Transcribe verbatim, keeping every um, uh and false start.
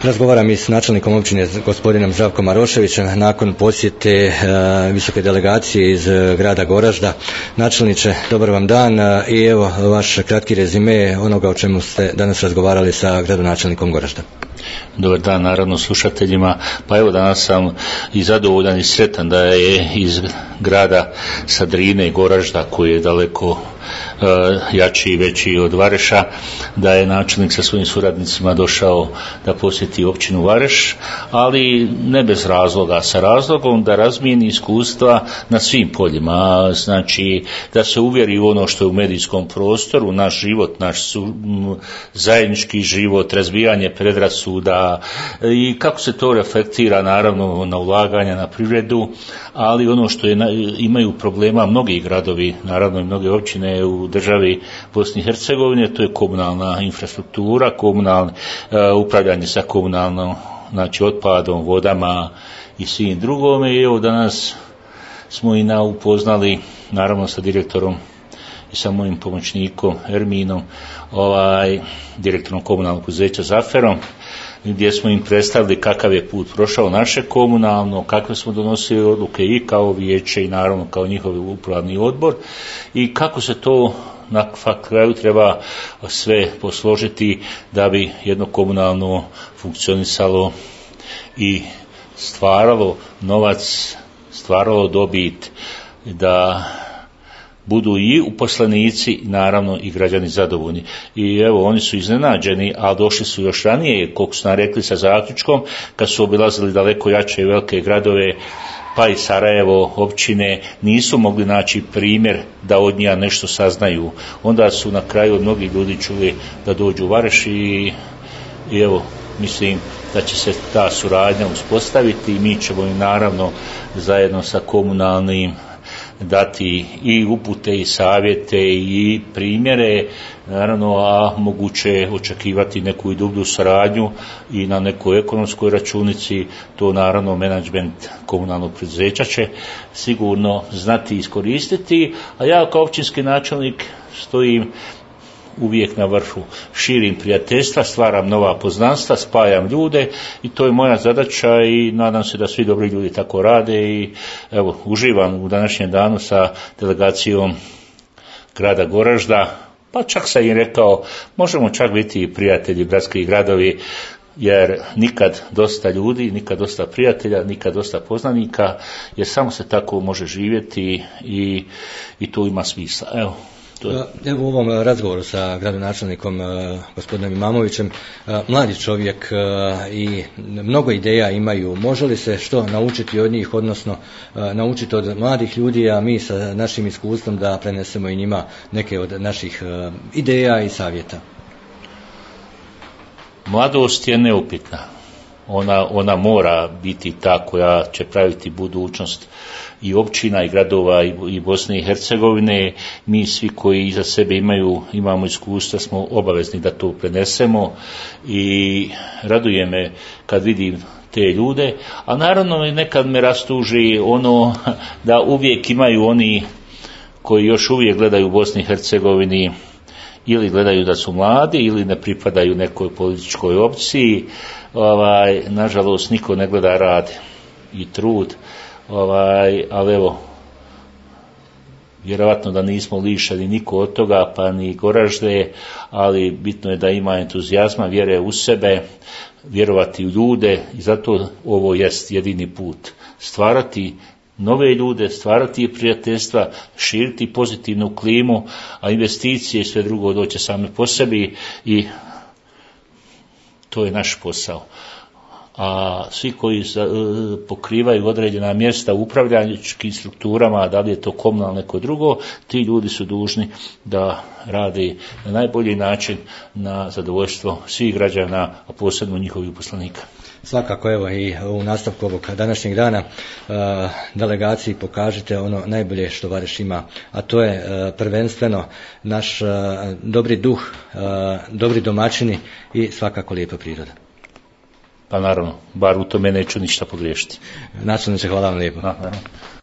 Razgovaram i s načelnikom općine gospodinom Zdravkom Maroševićem nakon posjete e, visoke delegacije iz e, grada Goražda. Načelniče, dobar vam dan e, i evo vaš kratki rezime onoga o čemu ste danas razgovarali sa gradonačelnikom Goražda. Dobar dan, naravno, slušateljima. Pa evo, danas sam i zadovoljan i sretan da je iz grada Sadrine i Goražda, koji je daleko uh, jači i veći od Vareša, da je načelnik sa svojim suradnicima došao da posjeti općinu Vareš, ali ne bez razloga, sa razlogom da razmijeni iskustva na svim poljima, znači da se uvjeri u ono što je u medijskom prostoru, naš život, naš su, m, zajednički život, razbijanje predrasuda i kako se to reflektira naravno na ulaganja, na privredu, ali ono što je, imaju problema mnogi gradovi, naravno i mnoge općine u državi Bosne i Hercegovine, to je komunalna infrastruktura, komunalno uh, upravljanje sa komunalnom, znači otpadom, vodama i svim drugome. I evo danas smo i na upoznali naravno sa direktorom i sa mojim pomoćnikom Erminom, ovaj, direktorom komunalnog poduzeća Zaferom, gdje smo im predstavili kakav je put prošao naše komunalno, kakve smo donosili odluke i kao vijeće i naravno kao njihov upravni odbor i kako se to na kraju treba sve posložiti da bi jedno komunalno funkcionisalo i stvaralo novac, stvaralo dobit, da budu i uposlenici, naravno i građani zadovoljni. I evo, oni su iznenađeni, a došli su još ranije, koliko su nam rekli, sa zaključkom, kad su obilazili daleko jače i velike gradove, pa i Sarajevo, općine, nisu mogli naći primjer da od njega nešto saznaju. Onda su na kraju od mnogih ljudi čuli da dođu u Vareš i, i evo, mislim da će se ta suradnja uspostaviti i mi ćemo im naravno zajedno sa komunalnim dati i upute i savjete i primjere, naravno, a moguće očekivati neku i dublju suradnju i na nekoj ekonomskoj računici, to naravno menadžment komunalnog preduzeća će sigurno znati iskoristiti, a ja kao općinski načelnik stojim uvijek na vrhu, širim prijateljstva, stvaram nova poznanstva, spajam ljude i to je moja zadaća i nadam se da svi dobri ljudi tako rade i evo, uživam u današnjem danu sa delegacijom grada Goražda, pa čak sam im rekao, možemo čak biti i prijatelji, bratski gradovi, jer nikad dosta ljudi, nikad dosta prijatelja, nikad dosta poznanika, jer samo se tako može živjeti i, i to ima smisla. Evo. Evo u ovom razgovoru sa gradonačelnikom gospodinom Imamovićem, mladi čovjek i mnogo ideja imaju, može li se što naučiti od njih, odnosno naučiti od mladih ljudi, a mi sa našim iskustvom da prenesemo i njima neke od naših ideja i savjeta? Mladost je neupitna. Ona, ona mora biti ta koja će praviti budućnost i općina i gradova i, i Bosne i Hercegovine. Mi svi koji iza sebe imaju, imamo iskustva, smo obavezni da to prenesemo i raduje me kad vidim te ljude, a naravno nekad me rastuži ono da uvijek imaju oni koji još uvijek gledaju u Bosni i Hercegovini ili gledaju da su mladi ili ne pripadaju nekoj političkoj opciji. Ovaj, nažalost niko ne gleda rad i trud, ovaj, ali evo, vjerovatno da nismo lišeni niko od toga, pa ni Goražde, ali bitno je da ima entuzijazma, vjere u sebe, vjerovati u ljude i zato ovo jest jedini put. Stvarati nove ljude, stvarati prijateljstva, širiti pozitivnu klimu, a investicije i sve drugo doće same po sebi i to je naš posao. A svi koji pokrivaju određena mjesta u upravljačkim strukturama, da li je to komunalno neko drugo, ti ljudi su dužni da rade na najbolji način na zadovoljstvo svih građana, a posebno njihovih uposlenika. Svakako, evo i u nastavku ovog današnjeg dana uh, delegaciji pokažite ono najbolje što Vareš ima, a to je uh, prvenstveno naš uh, dobri duh, uh, dobri domaćini i svakako lijepa priroda. Pa naravno, bar u tome neću ništa pogriješiti. Načelniče, hvala vam lijepo. Aha.